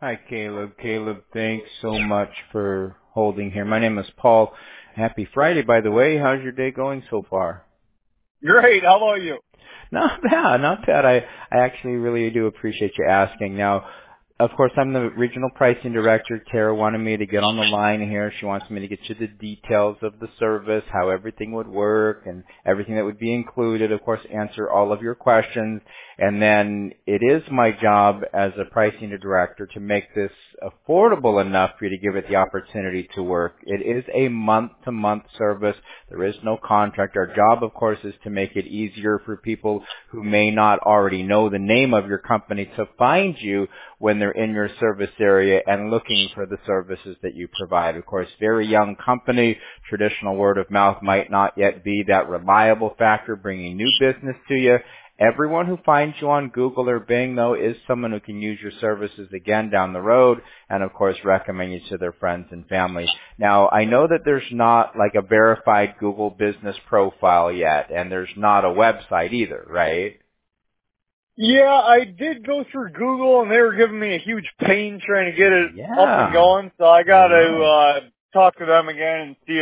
Hi, Caleb. Caleb, thanks so much for holding here. My name is Paul. Happy Friday, by the way. How's your day going so far? Great. How about you? Not bad, not bad. I actually really do appreciate you asking. Now, of course, I'm the regional pricing director. Tara wanted me to get on the line here. She wants me to get you the details of the service, how everything would work, and everything that would be included. Of course, answer all of your questions. And then it is my job as a pricing director to make this affordable enough for you to give it the opportunity to work. It is a month-to-month service. There is no contract. Our job, of course, is to make it easier for people who may not already know the name of your company to find you when they're in your service area and looking for the services that you provide. Of course, very young company, traditional word of mouth might not yet be that reliable factor bringing new business to you. Everyone who finds you on Google or Bing, though, is someone who can use your services again down the road and, of course, recommend you to their friends and family. Now, I know that there's not like a verified Google business profile yet, and there's not a website either, right? Yeah, I did go through Google, and they were giving me a huge pain trying to get it up and Yeah, going. So I I got know. to talk to them again and see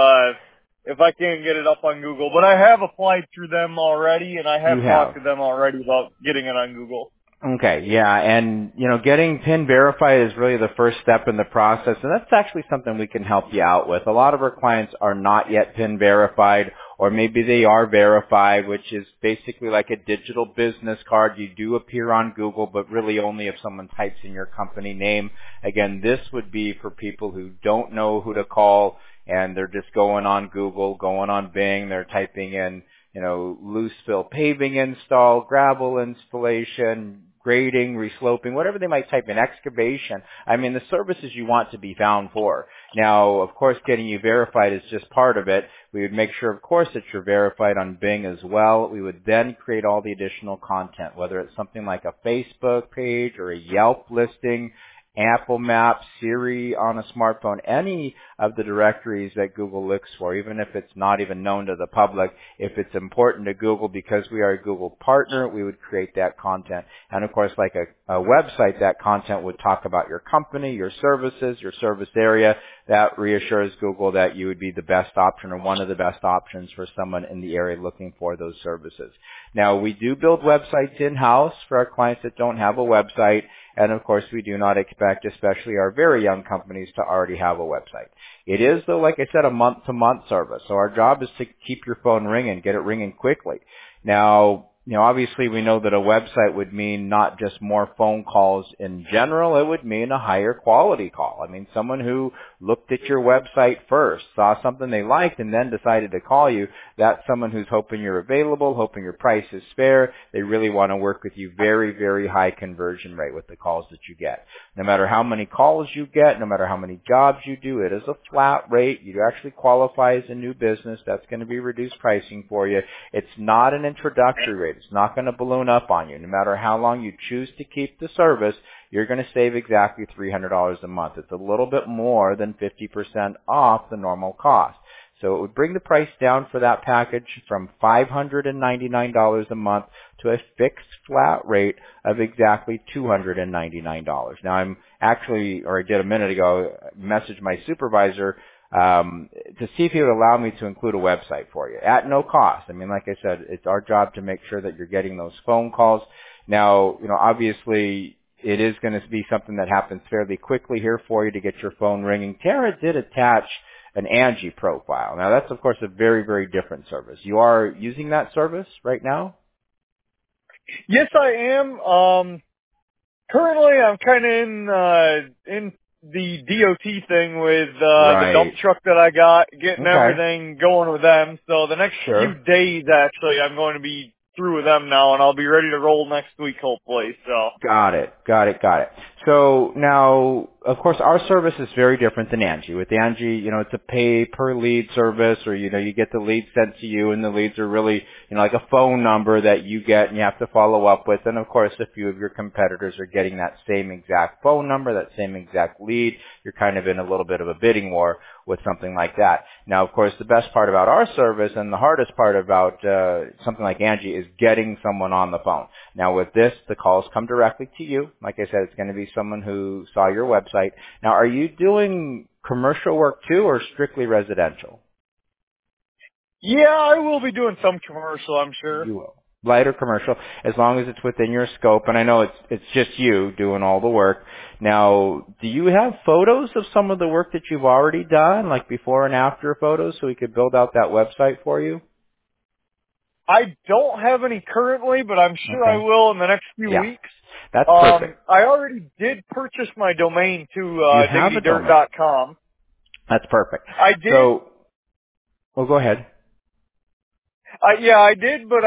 if I can get it up on Google. But I have applied through them already, and I You have talked have. to them already about getting it on Google. Okay, yeah, and getting PIN verified is really the first step in the process, and that's actually something we can help you out with. A lot of our clients are not yet PIN verified, or maybe they are verified, which is basically like a digital business card. You do appear on Google, but really only if someone types in your company name. Again, this would be for people who don't know who to call, and they're just going on Google, going on Bing, they're typing in loose fill paving install, gravel installation, grading, resloping, whatever they might type in, excavation. I mean, the services you want to be found for. Now, of course, getting you verified is just part of it. We would make sure, of course, that you're verified on Bing as well. We would then create all the additional content, whether it's something like a Facebook page or a Yelp listing, Apple Maps, Siri on a smartphone, any of the directories that Google looks for, even if it's not even known to the public. If it's important to Google because we are a Google partner, we would create that content. And of course, like a website, that content would talk about your company, your services, your service area. That reassures Google that you would be the best option or one of the best options for someone in the area looking for those services. Now, we do build websites in-house for our clients that don't have a website. And of course, we do not expect, especially our very young companies, to already have a website. It is, though, like I said, a month-to-month service. So our job is to keep your phone ringing, get it ringing quickly. Now, obviously we know that a website would mean not just more phone calls in general, it would mean a higher quality call. I mean, someone who looked at your website first, saw something they liked, and then decided to call you, that's someone who's hoping you're available, hoping your price is fair. They really want to work with you. Very, very high conversion rate with the calls that you get. No matter how many calls you get, no matter how many jobs you do, it is a flat rate. You actually qualify as a new business. That's going to be reduced pricing for you. It's not an introductory rate. It's not going to balloon up on you. No matter how long you choose to keep the service, you're going to save exactly $300 a month. It's a little bit more than 50% off the normal cost. So it would bring the price down for that package from $599 a month to a fixed flat rate of exactly $299. Now I'm actually, or I did a minute ago, messaged my supervisor to see if he would allow me to include a website for you at no cost. I mean, like I said, it's our job to make sure that you're getting those phone calls. Now, obviously it is going to be something that happens fairly quickly here for you to get your phone ringing. Tara did attach an Angie profile. Now that's of course a very, very different service. You are using that service right now? Yes, I am. Currently, I'm kind of in the DOT thing with the dump Right. truck that I got, getting Okay. everything going with them. So the next few Sure. days, actually, I'm going to be through with them now, and I'll be ready to roll next week, hopefully. So Got it. Got it. Got it. So now of course, our service is very different than Angie. With Angie, it's a pay per lead service, or, you get the lead sent to you, and the leads are really, like a phone number that you get and you have to follow up with. And of course, a few of your competitors are getting that same exact phone number, that same exact lead. You're kind of in a little bit of a bidding war with something like that. Now, of course, the best part about our service and the hardest part about something like Angie is getting someone on the phone. Now, with this, the calls come directly to you. Like I said, it's going to be someone who saw your website. Now, are you doing commercial work too, or strictly residential? Yeah, I will be doing some commercial, I'm sure. You will. Light or commercial, as long as it's within your scope. And I know it's just you doing all the work. Now, do you have photos of some of the work that you've already done, like before and after photos, so we could build out that website for you? I don't have any currently, but I'm sure I will in the next few weeks. That's perfect. I already did purchase my domain to diggitydirt.com. That's perfect. I did. So, well, go ahead. Yeah, I did, but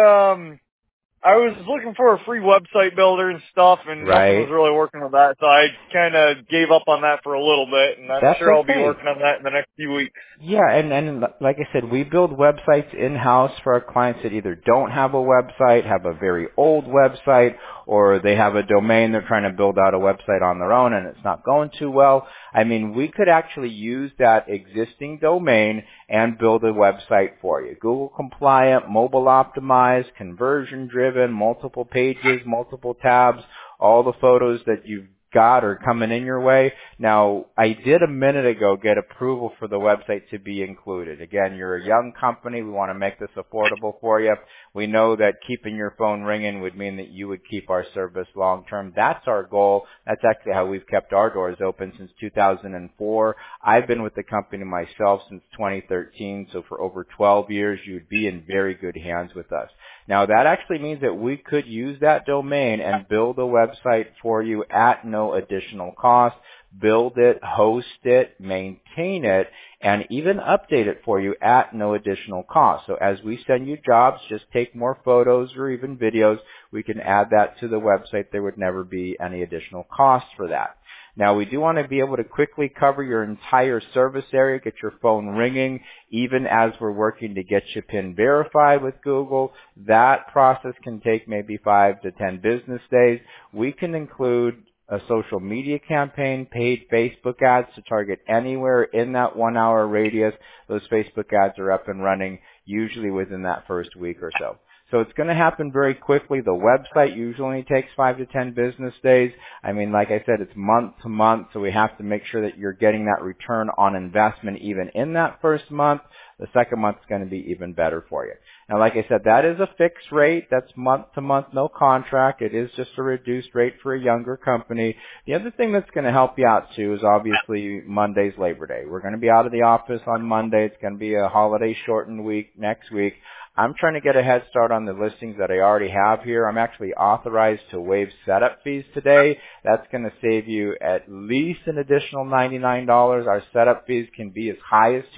I was looking for a free website builder and stuff, and nothing was really working with that, so I kind of gave up on that for a little bit, and I'm sure I'll be working on that in the next few weeks. Yeah, and like I said, we build websites in-house for our clients that either don't have a website, have a very old website, or they have a domain, they're trying to build out a website on their own and it's not going too well. I mean, we could actually use that existing domain and build a website for you. Google compliant, mobile optimized, conversion driven, multiple pages, multiple tabs, all the photos that you've got are coming in your way. Now, I did a minute ago get approval for the website to be included. Again, you're a young company. We want to make this affordable for you. We know that keeping your phone ringing would mean that you would keep our service long term. That's our goal. That's actually how we've kept our doors open since 2004. I've been with the company myself since 2013, so for over 12 years, you'd be in very good hands with us. Now, that actually means that we could use that domain and build a website for you at no additional cost, build it, host it, maintain it, and even update it for you at no additional cost. So as we send you jobs, just take more photos or even videos. We can add that to the website. There would never be any additional cost for that. Now, we do want to be able to quickly cover your entire service area, get your phone ringing, even as we're working to get you PIN verified with Google. That process can take maybe 5 to 10 business days. We can include a social media campaign, paid Facebook ads to target anywhere in that 1 hour radius. Those Facebook ads are up and running usually within that first week or so. So it's going to happen very quickly. The website usually takes 5 to 10 business days. I mean, like I said, it's month to month, so we have to make sure that you're getting that return on investment even in that first month. The second month is going to be even better for you. Now, like I said, that is a fixed rate. That's month to month, no contract. It is just a reduced rate for a younger company. The other thing that's going to help you out, too, is obviously Monday's Labor Day. We're going to be out of the office on Monday. It's going to be a holiday shortened week next week. I'm trying to get a head start on the listings that I already have here. I'm actually authorized to waive setup fees today. That's going to save you at least an additional $99. Our setup fees can be as high as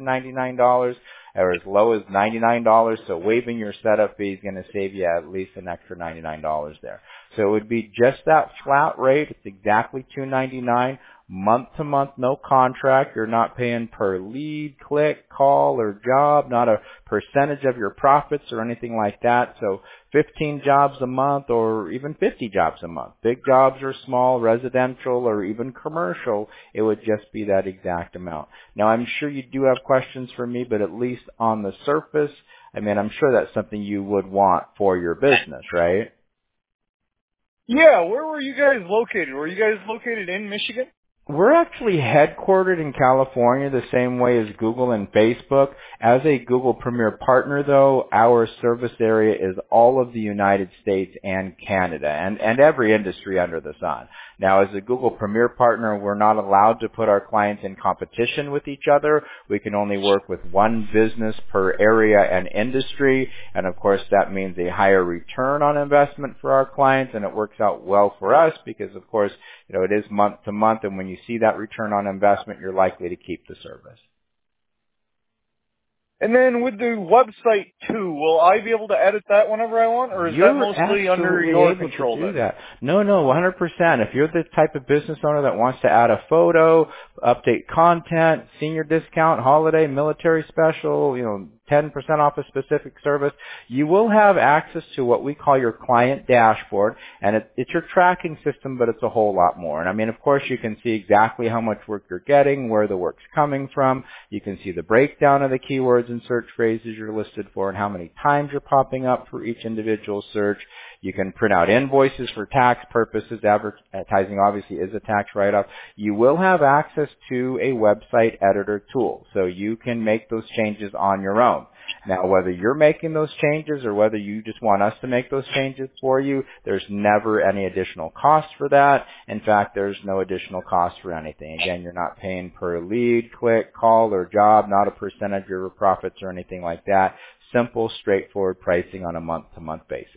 $299 or as low as $99. So waiving your setup fee is going to save you at least an extra $99 there. So it would be just that flat rate. It's exactly $299. Month to month, no contract. You're not paying per lead, click, call, or job, not a percentage of your profits or anything like that. So 15 jobs a month or even 50 jobs a month. Big jobs or small, residential or even commercial, it would just be that exact amount. Now, I'm sure you do have questions for me, but at least on the surface, I mean, I'm sure that's something you would want for your business, right? Yeah, where were you guys located? Were you guys located in Michigan? We're actually headquartered in California the same way as Google and Facebook. As a Google Premier Partner, though, our service area is all of the United States and Canada and every industry under the sun. Now, as a Google Premier Partner, we're not allowed to put our clients in competition with each other. We can only work with one business per area and industry. And, of course, that means a higher return on investment for our clients, and it works out well for us because, of course, you know, it is month to month, and when you see that return on investment, you're likely to keep the service. And then with the website too, will I be able to edit that whenever I want, or is that mostly under your control? To do that. No, 100%. If you're the type of business owner that wants to add a photo, update content, senior discount, holiday, military special, 10% off a specific service, you will have access to what we call your client dashboard, and it's your tracking system, but it's a whole lot more. And I mean, of course, you can see exactly how much work you're getting, where the work's coming from. You can see the breakdown of the keywords and search phrases you're listed for and how many times you're popping up for each individual search. You can print out invoices for tax purposes. Advertising obviously is a tax write-off. You will have access to a website editor tool, so you can make those changes on your own. Now, whether you're making those changes or whether you just want us to make those changes for you, there's never any additional cost for that. In fact, there's no additional cost for anything. Again, you're not paying per lead, click, call, or job, not a percentage of your profits or anything like that. Simple, straightforward pricing on a month-to-month basis.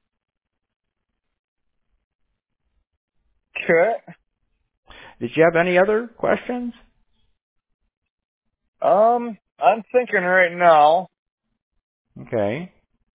Okay. Did you have any other questions? I'm thinking right now. Okay.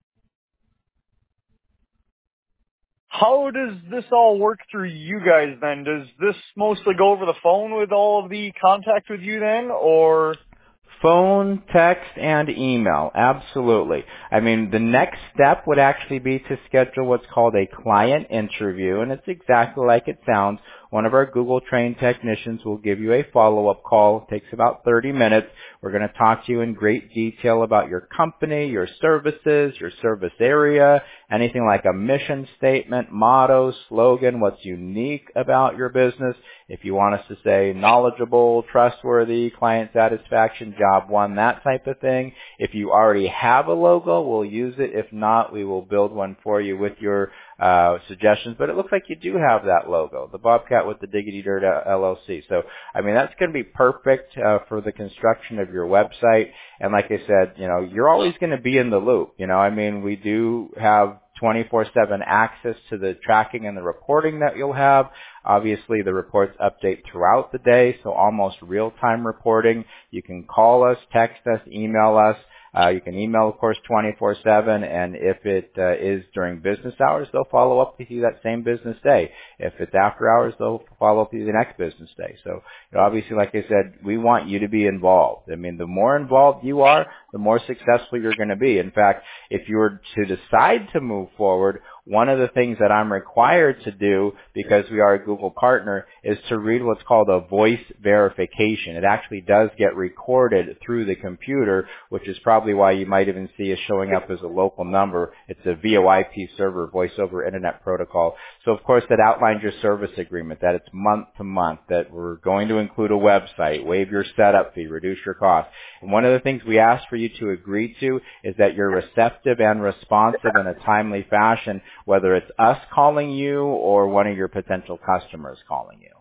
How does this all work through you guys then? Does this mostly go over the phone with all of the contact with you then, or? Phone, text, and email. Absolutely. I mean, the next step would actually be to schedule what's called a client interview, and it's exactly like it sounds. One of our Google trained technicians will give you a follow-up call. It takes about 30 minutes. We're going to talk to you in great detail about your company, your services, your service area, anything like a mission statement, motto, slogan, what's unique about your business. If you want us to say knowledgeable, trustworthy, client satisfaction, job one, that type of thing. If you already have a logo, we'll use it. If not, we will build one for you with your suggestions, but it looks like you do have that logo, the Bobcat with the Diggity Dirt LLC. So, I mean, that's going to be perfect for the construction of your website. And like I said, you're always going to be in the loop. I mean, we do have 24/7 access to the tracking and the reporting that you'll have. Obviously, the reports update throughout the day, so almost real-time reporting. You can call us, text us, email us. You can email, of course, 24/7, and if it is during business hours, they'll follow up with you that same business day. If it's after hours, they'll follow up with you the next business day. So, obviously, like I said, we want you to be involved. I mean, the more involved you are, the more successful you're going to be. In fact, if you were to decide to move forward, one of the things that I'm required to do, because we are a Google partner, is to read what's called a voice verification. It actually does get recorded through the computer, which is probably why you might even see it showing up as a local number. It's a VoIP server, Voice over Internet Protocol. So, of course, that outlines your service agreement, that it's month to month, that we're going to include a website, waive your setup fee, reduce your cost. And one of the things we ask for you to agree to is that you're receptive and responsive in a timely fashion, whether it's us calling you or one of your potential customers calling you.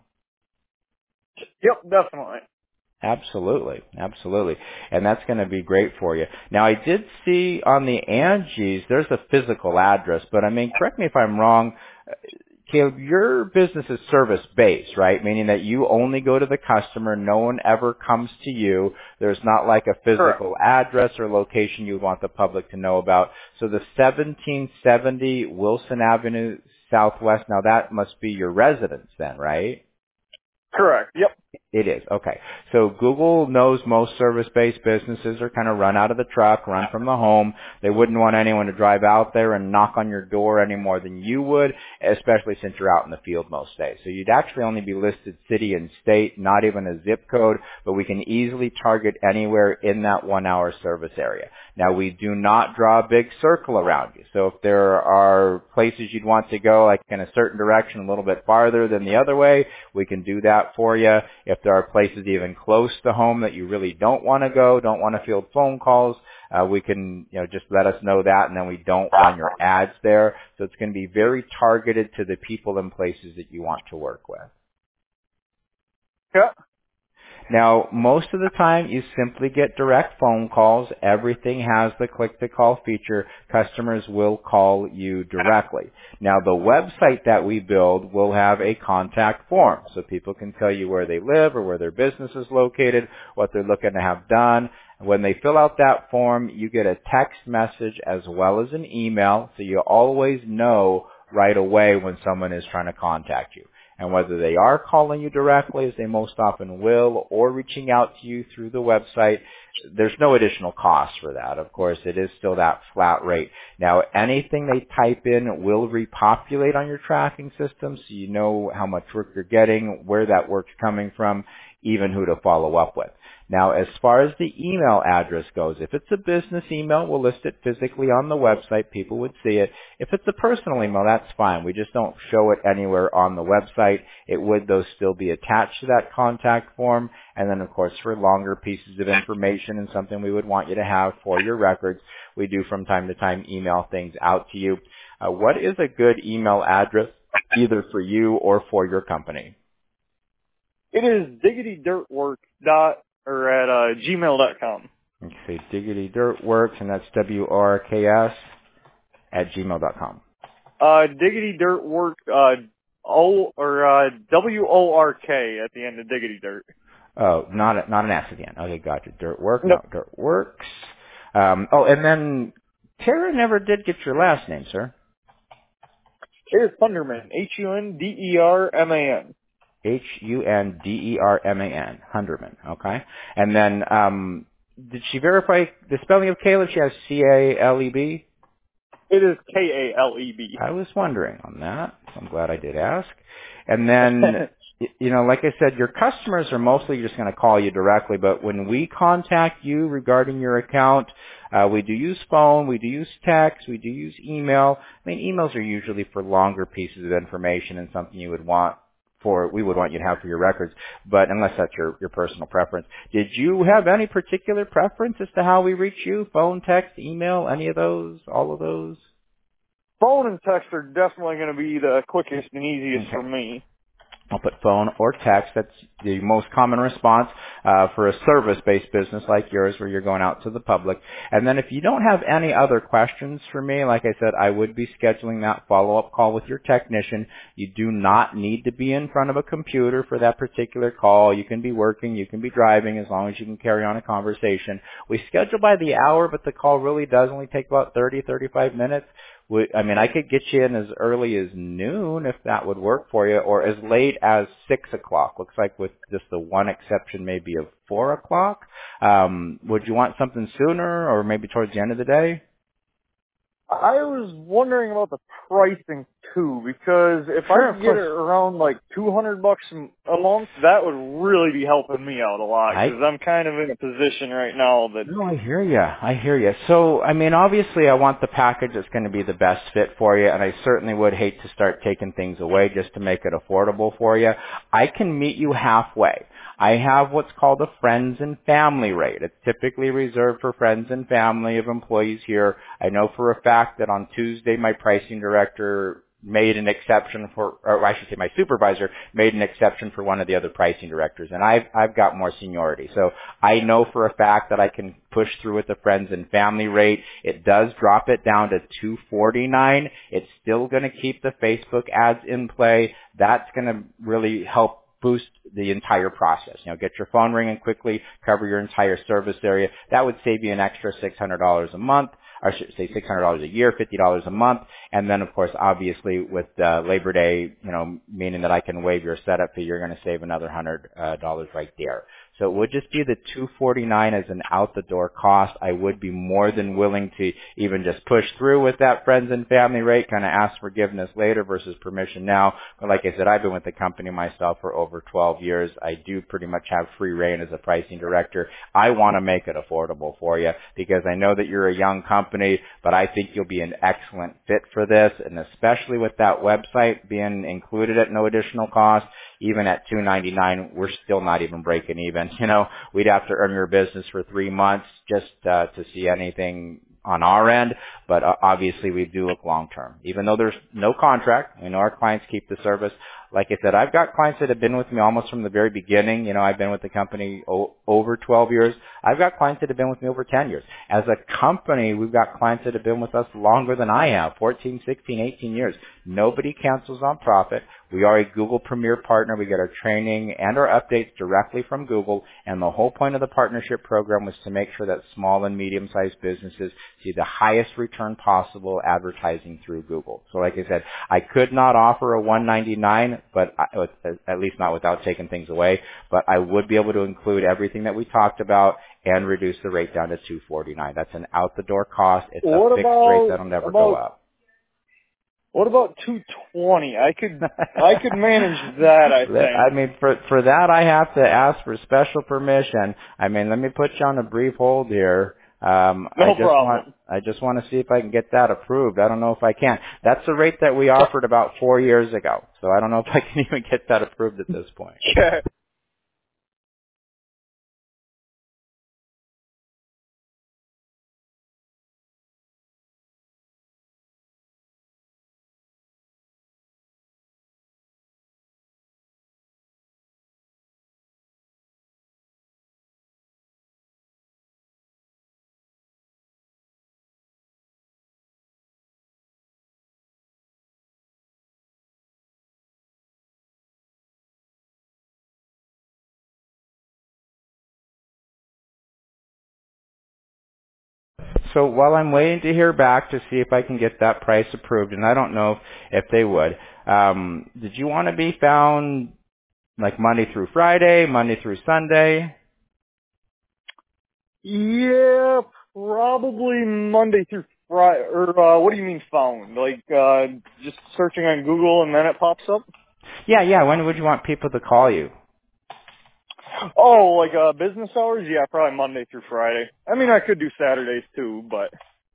Yep, definitely. Absolutely. And that's going to be great for you. Now, I did see on the Angie's, there's a physical address, but I mean, correct me if I'm wrong, Caleb, your business is service-based, right? Meaning that you only go to the customer. No one ever comes to you. There's not like a physical address or location you want the public to know about. So the 1770 Wilson Avenue Southwest, now that must be your residence then, right? Correct. Yep. It is. Okay. So Google knows most service-based businesses are kind of run out of the truck, run from the home. They wouldn't want anyone to drive out there and knock on your door any more than you would, especially since you're out in the field most days. So you'd actually only be listed city and state, not even a zip code, but we can easily target anywhere in that 1 hour service area. Now, we do not draw a big circle around you. So if there are places you'd want to go, like in a certain direction a little bit farther than the other way, we can do that for you. If there are places even close to home that you really don't want to go, don't want to field phone calls, we can, just let us know that, and then we don't run your ads there. So it's going to be very targeted to the people and places that you want to work with. Yeah. Now, most of the time, you simply get direct phone calls. Everything has the click-to-call feature. Customers will call you directly. Now, the website that we build will have a contact form, so people can tell you where they live or where their business is located, what they're looking to have done. When they fill out that form, you get a text message as well as an email, so you always know right away when someone is trying to contact you. And whether they are calling you directly, as they most often will, or reaching out to you through the website, there's no additional cost for that. Of course, it is still that flat rate. Now, anything they type in will repopulate on your tracking system, so you know how much work you're getting, where that work's coming from, even who to follow up with. Now, as far as the email address goes, if it's a business email, we'll list it physically on the website. People would see it. If it's a personal email, that's fine. We just don't show it anywhere on the website. It would, though, still be attached to that contact form. And then, of course, for longer pieces of information and something we would want you to have for your records, we do from time to time email things out to you. What is a good email address, either for you or for your company? It is diggitydirtworks at gmail.com. Okay, Diggity Dirt Works, and that's WRKS at gmail.com. Diggitydirtworks, WORK at the end of Diggity Dirt. Oh, not an S at the end. Okay, gotcha. Dirtwork, Nope. no, Dirt Works. And then Tara never did get your last name, sir. It is Hunderman, Hunderman. Hunderman, Hunderman, okay. And then, did she verify the spelling of Caleb? She has C-A-L-E-B? It is Kaleb. I was wondering on that. So I'm glad I did ask. And then, like I said, your customers are mostly just going to call you directly, but when we contact you regarding your account, we do use phone, we do use text, we do use email. I mean, emails are usually for longer pieces of information and something we would want you to have for your records, but unless that's your personal preference. Did you have any particular preference as to how we reach you? Phone, text, email, any of those, all of those? Phone and text are definitely going to be the quickest and easiest for me. I'll put phone or text. That's the most common response for a service-based business like yours where you're going out to the public. And then if you don't have any other questions for me, like I said, I would be scheduling that follow-up call with your technician. You do not need to be in front of a computer for that particular call. You can be working, you can be driving, as long as you can carry on a conversation. We schedule by the hour, but the call really does only take about 35 minutes. I could get you in as early as noon if that would work for you, or as late as 6 o'clock. Looks like with just the one exception maybe of 4 o'clock. Would you want something sooner or maybe towards the end of the day? I was wondering about the pricing too, because if I could get it around like $200 a month, that would really be helping me out a lot, because I'm kind of in a position right now that... No, I hear you. So, obviously I want the package that's going to be the best fit for you, and I certainly would hate to start taking things away just to make it affordable for you. I can meet you halfway. I have what's called a friends and family rate. It's typically reserved for friends and family of employees here. I know for a fact that on Tuesday my pricing director made an exception my supervisor made an exception for one of the other pricing directors, and I've got more seniority. So I know for a fact that I can push through with the friends and family rate. It does drop it down to $249. It's still going to keep the Facebook ads in play. That's going to really help boost the entire process. Get your phone ringing quickly, cover your entire service area. That would save you an extra $600 a month, or I should say $600 a year, $50 a month. And then, of course, obviously with Labor Day, meaning that I can waive your setup fee, you're going to save another $100 right there. So it would just be the $249 as an out-the-door cost. I would be more than willing to even just push through with that friends and family rate, kind of ask forgiveness later versus permission now. But like I said, I've been with the company myself for over 12 years. I do pretty much have free reign as a pricing director. I want to make it affordable for you because I know that you're a young company, but I think you'll be an excellent fit for this, and especially with that website being included at no additional cost. Even at $299, we're still not even breaking even. We'd have to earn your business for 3 months just to see anything on our end, but obviously we do look long term. Even though there's no contract, we know our clients keep the service. like I said, I've got clients that have been with me almost from the very beginning. I've been with the company over 12 years. I've got clients that have been with me over 10 years. As a company, we've got clients that have been with us longer than I have, 14, 16, 18 years. Nobody cancels on profit. We are a Google Premier partner. We get our training and our updates directly from Google, and the whole point of the partnership program was to make sure that small and medium-sized businesses see the highest return possible advertising through Google. So like I said, I could not offer a $199, but at least not without taking things away, but I would be able to include everything that we talked about and reduce the rate down to $249. That's an out-the-door cost. It's a fixed rate that'll never go up. What about 220? I could manage that, I think. I mean, for that, I have to ask for special permission. I mean, let me put you on a brief hold here. No problem. I just want to see if I can get that approved. I don't know if I can. That's the rate that we offered about 4 years ago. So I don't know if I can even get that approved at this point. Yeah. So while I'm waiting to hear back to see if I can get that price approved, and I don't know if they would, did you want to be found like Monday through Friday, Monday through Sunday? Yeah, probably Monday through Friday. Or what do you mean found? Like just searching on Google and then it pops up? Yeah. When would you want people to call you? Oh, like business hours? Yeah, probably Monday through Friday. I mean, I could do Saturdays too, but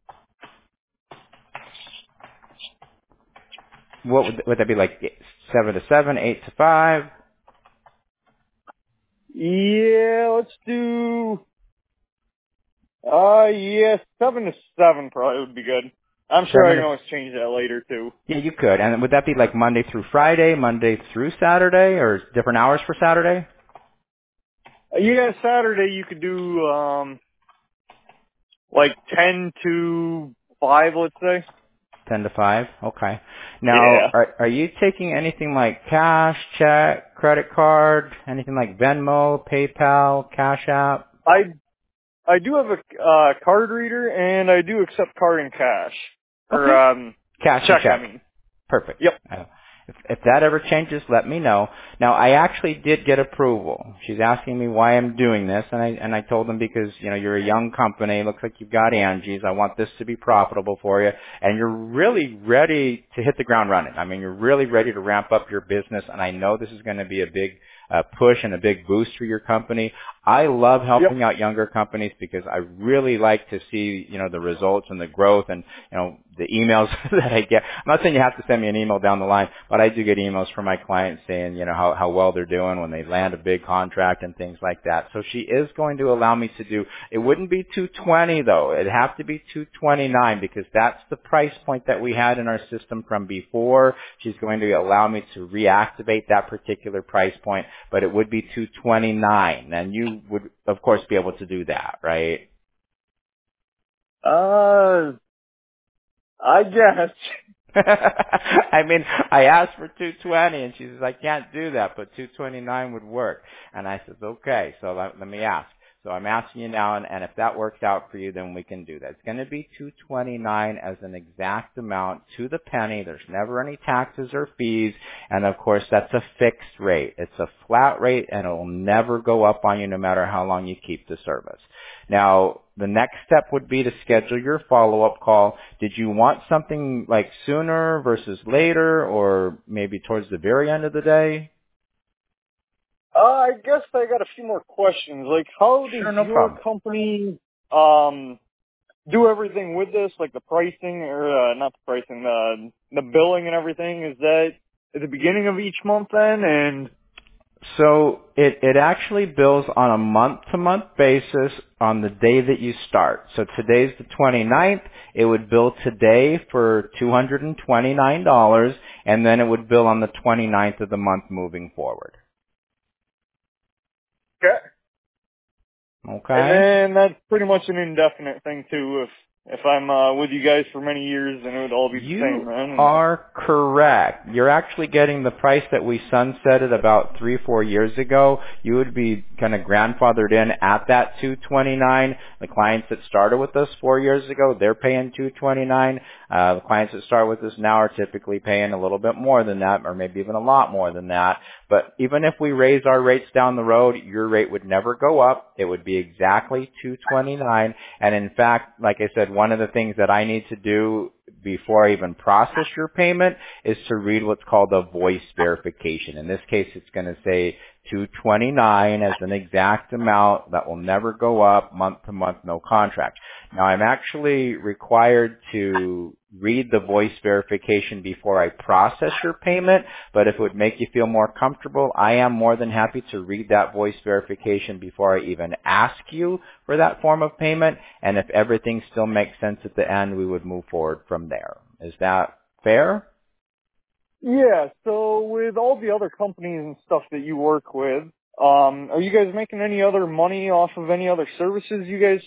What would that be, like 7 to 7, 8 to 5? yeah, let's do 7 to 7 probably would be good. I'm sure I 7 can to, always change that later too. yeah, you could. And would that be like Monday through Friday, Monday through Saturday, or different hours for Saturday? Yeah, Saturday you could do like 10 to 5, let's say. 10 to 5? Okay. Now, Yeah. are you taking anything like cash, check, credit card, anything like Venmo, PayPal, Cash App? I do have a card reader and I do accept card and cash. Okay. Or Cash and check, I check. mean. Perfect. Yep. If that ever changes, let me know. Now, I actually did get approval. She's asking me why I'm doing this, and I told them because you're a young company. It looks like you've got Angie's. I want this to be profitable for you, and you're really ready to hit the ground running. I mean, you're really ready to ramp up your business, and I know this is going to be a big push and a big boost for your company. I love helping out younger companies because I really like to see, the results and the growth and, the emails that I get. I'm not saying you have to send me an email down the line, but I do get emails from my clients saying, how well they're doing when they land a big contract and things like that. So she is going to allow me to do, it wouldn't be 220 though. It'd have to be 229 because that's the price point that we had in our system from before. She's going to allow me to reactivate that particular price point, but it would be 229. And you would, of course, be able to do that, right? I guess. I mean, I asked for 220 and she says, I can't do that, but 229 would work. And I said, okay, so let me ask. So I'm asking you now, and if that works out for you, then we can do that. It's going to be 229 as an exact amount to the penny. There's never any taxes or fees. And of course, that's a fixed rate. It's a flat rate and it will never go up on you no matter how long you keep the service. Now, the next step would be to schedule your follow-up call. Did you want something like sooner versus later or maybe towards the very end of the day? I guess I got a few more questions. Like, how does Sure, no your problem. company do everything with this? Like the pricing, or not the pricing, the billing and everything. Is that at the beginning of each month then? And So it actually bills on a month-to-month basis on the day that you start. So today's the 29th. It would bill today for $229, and then it would bill on the 29th of the month moving forward. Okay. Okay. And then that's pretty much an indefinite thing too. If I'm with you guys for many years, then it would all be the same then. You are correct. You're actually getting the price that we sunsetted about 3-4 years ago. You would be kind of grandfathered in at that $229. The clients that started with us 4 years ago, they're paying $229. The clients that start with us now are typically paying a little bit more than that, or maybe even a lot more than that. But even if we raise our rates down the road, your rate would never go up. It would be exactly $229. And in fact, like I said, one of the things that I need to do before I even process your payment is to read what's called a voice verification. In this case, it's going to say $229 as an exact amount that will never go up month to month, no contract. Now, I'm actually required to read the voice verification before I process your payment, but if it would make you feel more comfortable, I am more than happy to read that voice verification before I even ask you for that form of payment, and if everything still makes sense at the end, we would move forward from there. Is that fair? Yeah, so with all the other companies and stuff that you work with, are you guys making any other money off of any other services you guys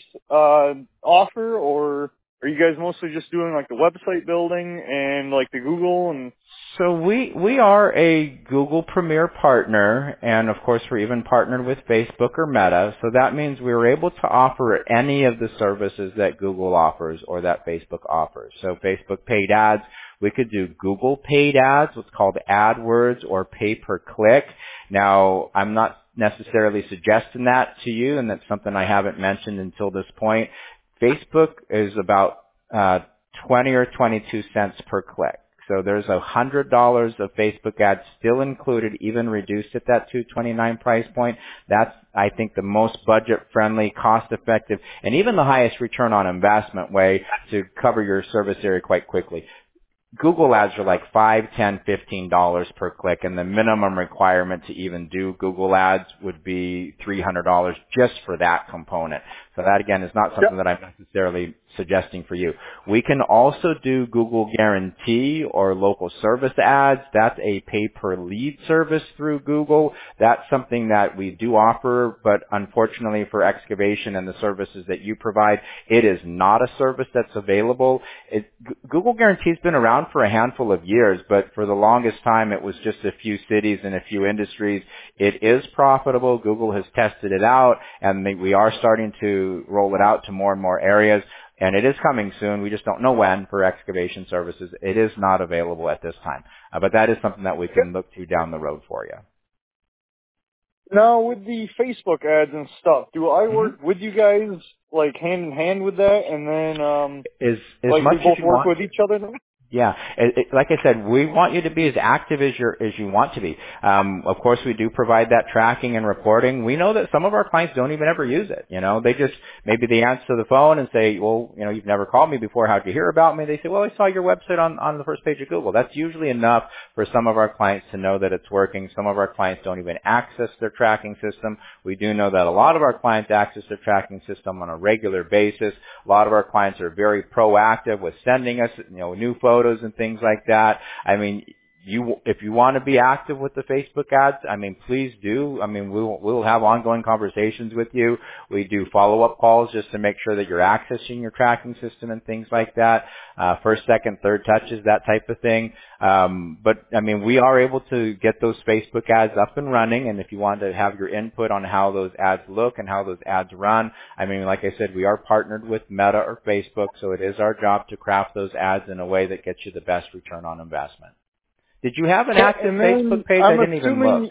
offer, or are you guys mostly just doing like the website building and like the Google and? So we are a Google Premier partner, and of course we're even partnered with Facebook or Meta, so that means we were able to offer any of the services that Google offers or that Facebook offers. So Facebook paid ads, we could do Google paid ads, what's called AdWords or pay per click. Now, I'm not necessarily suggesting that to you, and that's something I haven't mentioned until this point. Facebook is about 20 or 22 cents per click. So there's $100 of Facebook ads still included, even reduced at that $229 price point. That's, I think, the most budget-friendly, cost-effective, and even the highest return on investment way to cover your service area quite quickly. Google ads are like $5, $10, $15 per click, and the minimum requirement to even do Google ads would be $300 just for that component. So that, again, is not something that I'm necessarily suggesting for you. We can also do Google Guarantee or local service ads. That's a pay-per-lead service through Google. That's something that we do offer, but unfortunately for excavation and the services that you provide, it is not a service that's available. Google Guarantee's been around for a handful of years, but for the longest time it was just a few cities and a few industries. It is profitable. Google has tested it out, and we are starting to roll it out to more and more areas. And it is coming soon. We just don't know when for excavation services. It is not available at this time. But that is something that we can look to down the road for you. Now, with the Facebook ads and stuff, do I work with you guys, like, hand in hand with that? And then, like, we both work with each other then? Yeah, like I said, we want you to be as active as you want to be. Of course, we do provide that tracking and reporting. We know that some of our clients don't even ever use it. You know, they just maybe they answer the phone and say, "Well, you know, you've never called me before. How'd you hear about me?" They say, "Well, I saw your website on the first page of Google." That's usually enough for some of our clients to know that it's working. Some of our clients don't even access their tracking system. We do know that a lot of our clients access their tracking system on a regular basis. A lot of our clients are very proactive with sending us, you know, new photos and things like that. I mean, if you want to be active with the Facebook ads, I mean, please do. I mean, we'll have ongoing conversations with you. We do follow-up calls just to make sure that you're accessing your tracking system and things like that. First, second, third touches, that type of thing. But I mean, we are able to get those Facebook ads up and running. And if you want to have your input on how those ads look and how those ads run, I mean, like I said, we are partnered with Meta or Facebook, so it is our job to craft those ads in a way that gets you the best return on investment. Did you have an active Facebook page? I didn't even look.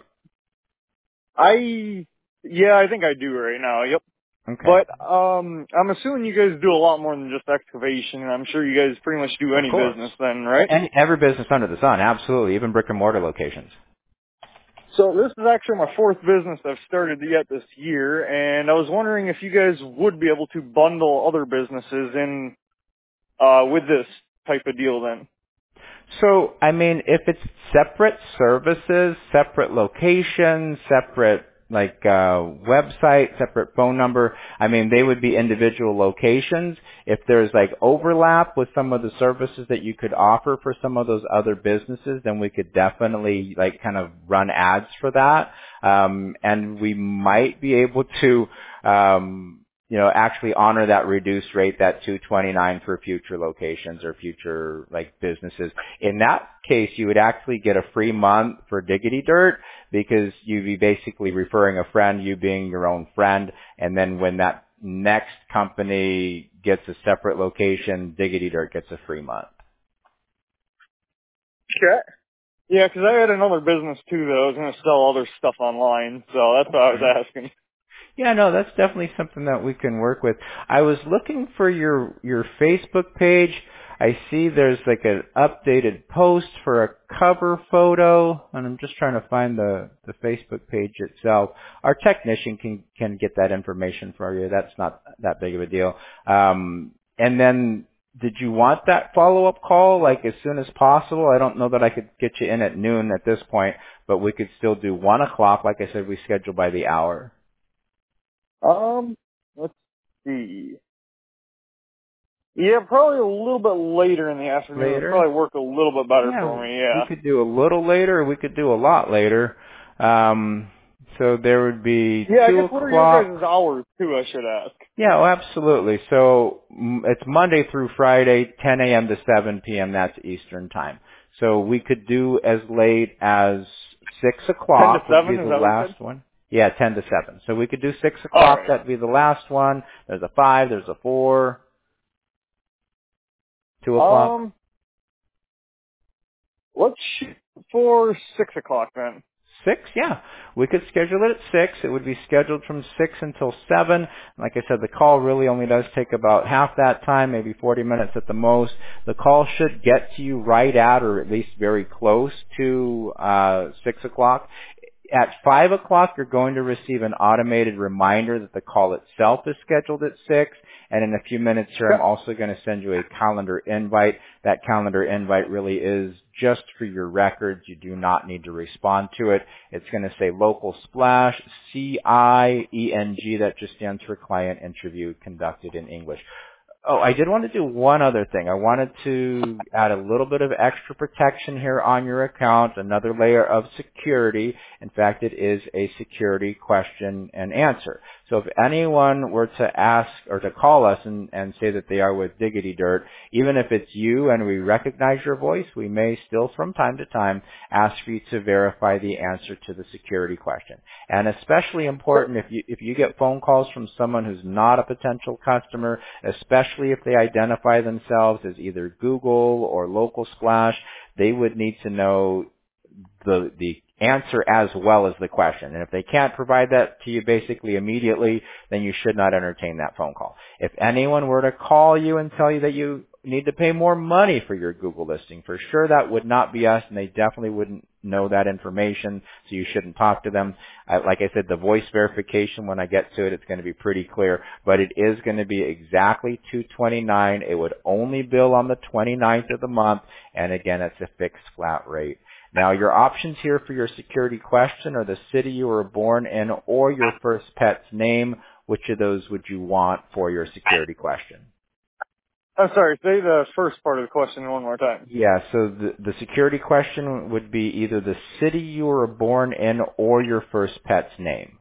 Yeah, I think I do right now. Yep. Okay. But I'm assuming you guys do a lot more than just excavation, and I'm sure you guys pretty much do any business then, right? Every business under the sun, absolutely, even brick and mortar locations. So this is actually my fourth business I've started yet this year, and I was wondering if you guys would be able to bundle other businesses in with this type of deal then. So, I mean, if it's separate services, separate locations, separate website, separate phone number, I mean, they would be individual locations. If there's overlap with some of the services that you could offer for some of those other businesses, then we could definitely kind of run ads for that. And we might be able to, actually honor that reduced rate, that $229 for future locations or future businesses. In that case, you would actually get a free month for Diggity Dirt because you'd be basically referring a friend, you being your own friend, and then when that next company gets a separate location, Diggity Dirt gets a free month. Okay. Yeah, because I had another business too that I was going to sell other stuff online, so that's what I was asking. Yeah, no, that's definitely something that we can work with. I was looking for your Facebook page. I see there's an updated post for a cover photo, and I'm just trying to find the Facebook page itself. Our technician can get that information for you. That's not that big of a deal. And then did you want that follow-up call as soon as possible? I don't know that I could get you in at noon at this point, but we could still do 1 o'clock. Like I said, we schedule by the hour. Let's see. Yeah, probably a little bit later in the afternoon. Later? It'd probably work a little bit better for me, yeah. We could do a little later, or we could do a lot later. So there would be 2 o'clock. Yeah, I guess what are your guys' hours, too, I should ask? Yeah, oh, absolutely. So it's Monday through Friday, 10 a.m. to 7 p.m. That's Eastern time. So we could do as late as 6 o'clock. 10 to 7, would be is the that what you last said? one. Yeah, 10 to 7. So we could do 6 o'clock. Right. That'd be the last one. There's a 5. There's a 4. 2 o'clock. Let's shoot for 6 o'clock then. 6, yeah. We could schedule it at 6. It would be scheduled from 6 until 7. Like I said, the call really only does take about half that time, maybe 40 minutes at the most. The call should get to you right at or at least very close to 6 o'clock. At 5 o'clock, you're going to receive an automated reminder that the call itself is scheduled at 6. And in a few minutes here, I'm also going to send you a calendar invite. That calendar invite really is just for your records. You do not need to respond to it. It's going to say Local Splash, CIENG. That just stands for Client Interview Conducted in English. Oh, I did want to do one other thing. I wanted to add a little bit of extra protection here on your account, another layer of security. In fact, it is a security question and answer. So if anyone were to ask or to call us and say that they are with Diggity Dirt, even if it's you and we recognize your voice, we may still from time to time ask for you to verify the answer to the security question. And especially important if you get phone calls from someone who's not a potential customer, especially if they identify themselves as either Google or Local Splash, they would need to know the answer as well as the question. And if they can't provide that to you basically immediately, then you should not entertain that phone call. If anyone were to call you and tell you that you need to pay more money for your Google listing, for sure that would not be us, and they definitely wouldn't know that information, so you shouldn't talk to them. Like I said, the voice verification, when I get to it, it's going to be pretty clear, but it is going to be exactly $229. It would only bill on the 29th of the month, and again, it's a fixed flat rate. Now, your options here for your security question are the city you were born in or your first pet's name. Which of those would you want for your security question? I'm sorry, say the first part of the question one more time. Yeah, so the security question would be either the city you were born in or your first pet's name.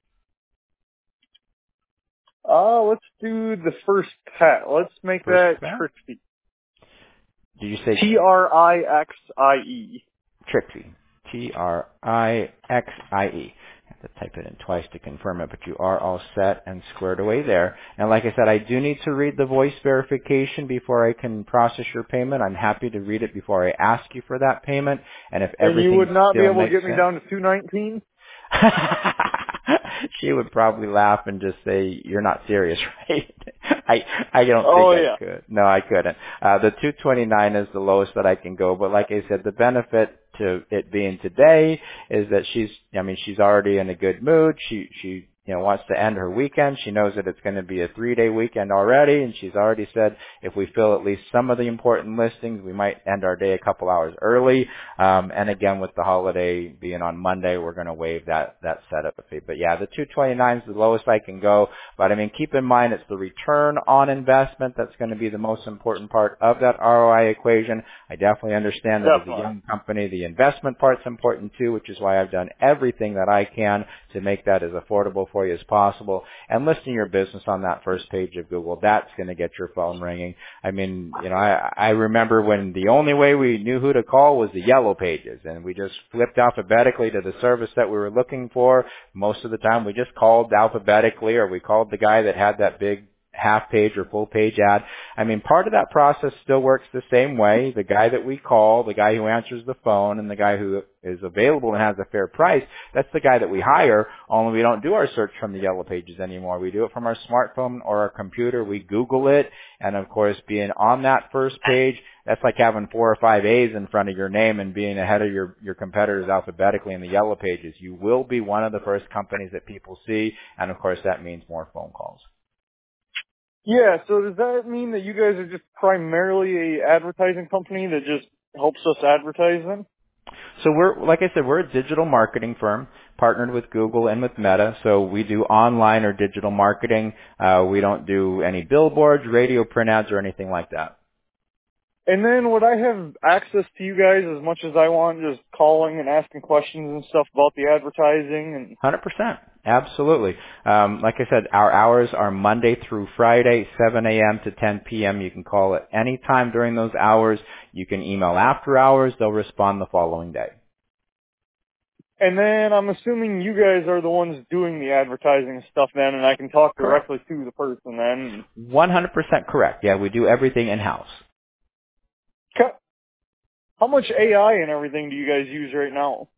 Let's do the first pet. Let's make that Trixie. Did you say Trixie? Trixie. Trixie. I have to type it in twice to confirm it, but you are all set and squared away there. And like I said, I do need to read the voice verification before I can process your payment. I'm happy to read it before I ask you for that payment. And if everything you would not still be able to makes get me down to $219? She would probably laugh and just say, "You're not serious, right?" I don't think I could. No, I couldn't. The 229 is the lowest that I can go, but like I said, the benefit to it being today is that she's already in a good mood. She wants to end her weekend. She knows that it's going to be a 3-day weekend already, and she's already said if we fill at least some of the important listings, we might end our day a couple hours early. And again, with the holiday being on Monday, we're going to waive that setup fee. But yeah, the 229 is the lowest I can go. But I mean, keep in mind it's the return on investment that's going to be the most important part of that ROI equation. I definitely understand that as a young company, the investment part's important too, which is why I've done everything that I can to make that as affordable for you as possible. And listing your business on that first page of Google, that's going to get your phone ringing. I mean, I remember when the only way we knew who to call was the yellow pages, and we just flipped alphabetically to the service that we were looking for. Most of the time we just called alphabetically, or we called the guy that had that big half page or full page ad. I mean, part of that process still works the same way. The guy that we call, the guy who answers the phone, and the guy who is available and has a fair price, that's the guy that we hire, only we don't do our search from the yellow pages anymore. We do it from our smartphone or our computer. We Google it, and of course, being on that first page, that's like having 4 or 5 A's in front of your name and being ahead of your competitors alphabetically in the yellow pages. You will be one of the first companies that people see, and of course, that means more phone calls. Yeah, so does that mean that you guys are just primarily a advertising company that just helps us advertise then? So like I said, we're a digital marketing firm partnered with Google and with Meta. So we do online or digital marketing. We don't do any billboards, radio, print ads, or anything like that. And then would I have access to you guys as much as I want, just calling and asking questions and stuff about the advertising? 100%. Absolutely. Like I said, our hours are Monday through Friday, 7 a.m. to 10 p.m. You can call at any time during those hours. You can email after hours. They'll respond the following day. And then I'm assuming you guys are the ones doing the advertising stuff then, and I can talk directly to the person then. 100% correct. Yeah, we do everything in-house. How much AI and everything do you guys use right now?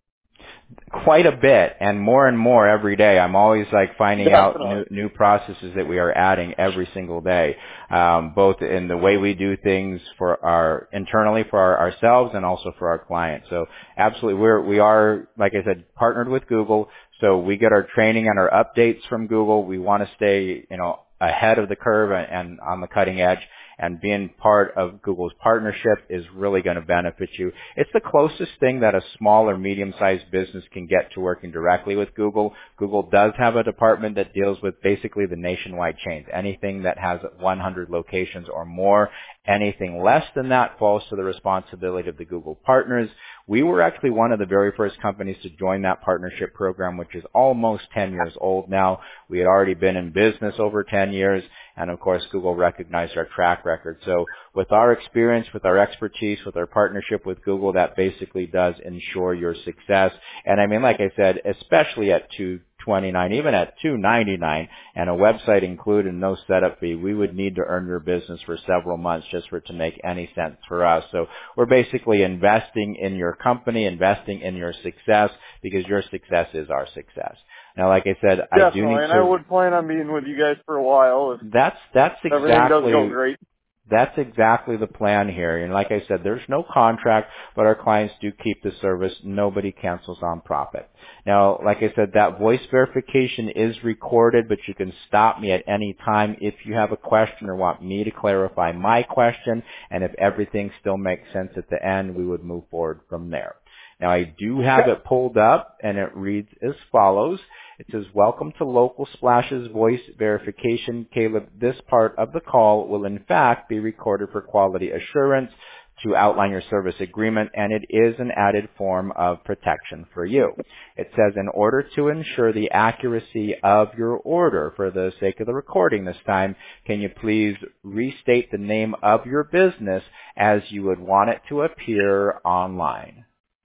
Quite a bit, and more every day. I'm always like finding out new processes that we are adding every single day, both in the way we do things for internally for ourselves and also for our clients. So absolutely, we are, like I said, partnered with Google. So we get our training and our updates from Google. We want to stay, ahead of the curve and on the cutting edge. And being part of Google's partnership is really going to benefit you. It's the closest thing that a small or medium-sized business can get to working directly with Google. Google does have a department that deals with basically the nationwide chains. Anything that has 100 locations or more, anything less than that falls to the responsibility of the Google partners. We were actually one of the very first companies to join that partnership program, which is almost 10 years old now. We had already been in business over 10 years. And of course, Google recognized our track record. So with our experience, with our expertise, with our partnership with Google, that basically does ensure your success. And I mean, like I said, especially at $229, even at $299 and a website included and no setup fee, we would need to earn your business for several months just for it to make any sense for us. So we're basically investing in your company, investing in your success, because your success is our success. Now, like I said, definitely, I do need to... and I would plan on being with you guys for a while. That's exactly... Everything does go great. That's exactly the plan here. And like I said, there's no contract, but our clients do keep the service. Nobody cancels on profit. Now, like I said, that voice verification is recorded, but you can stop me at any time if you have a question or want me to clarify my question. And if everything still makes sense at the end, we would move forward from there. Now, I do have it pulled up, and it reads as follows. It says, welcome to Local Splash's voice verification. Caleb, this part of the call will in fact be recorded for quality assurance to outline your service agreement, and it is an added form of protection for you. It says, in order to ensure the accuracy of your order, for the sake of the recording this time, can you please restate the name of your business as you would want it to appear online?